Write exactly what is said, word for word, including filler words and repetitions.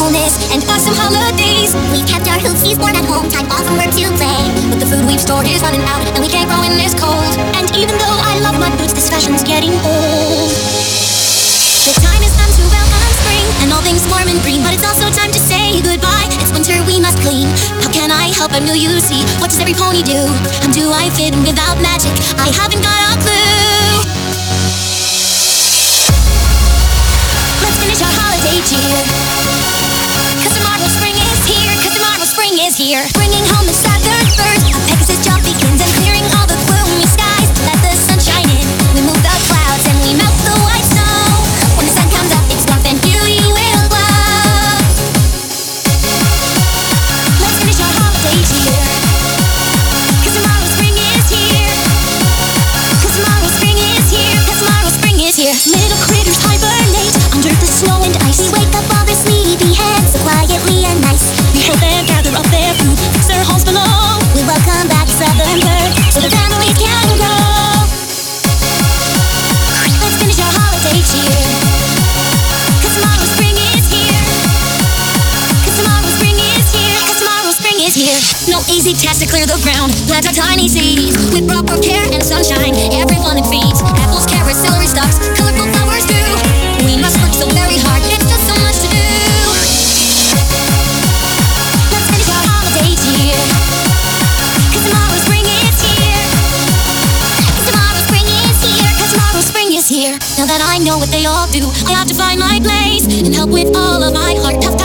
wholeness and awesome holidays. We've kept our hoopsies warm at home, time off from work to play. But the food we've stored is running out, and we can't grow in this cold. And even though I love my boots, this fashion's getting old. The time has come to welcome spring, and all things warm and green. But it's also time to say goodbye, it's winter, we must clean. How can I help? I'm new, you see. What does every pony do? And do I fit in without magic? I haven't got a clue. Let's finish our holiday cheer, cause tomorrow spring is here, cause tomorrow spring is here. Bringing home the southern bird, a Pegasus jump begins, and clearing all the gloomy skies. Let the sun shine in, we move the clouds and we melt the white snow. When the sun comes up, it's warmth and beauty will glow. Let's finish our holiday cheer, cause tomorrow spring is here, cause tomorrow spring is here, cause tomorrow spring is here. Little critters hibernate under the snow and ice. We wake up all their sleepy heads so quietly and nice. We help them gather up their food, fix their homes below. We welcome back southern bird so the families can grow. Let's finish our holiday cheer, cause tomorrow spring is here, cause tomorrow spring is here, cause tomorrow spring is here. No easy task to clear the ground, plant our tiny seeds with proper care and sunshine. Everyone it feeds, apples, carrots, celery stalks, colorful flowers too. We must work so very hard, it's just so much to do. Let's finish our holiday cheer, cause tomorrow spring is here, cause tomorrow spring is here, cause tomorrow spring is here. Now that I know what they all do, I have to find my place and help with all of my heart. Tough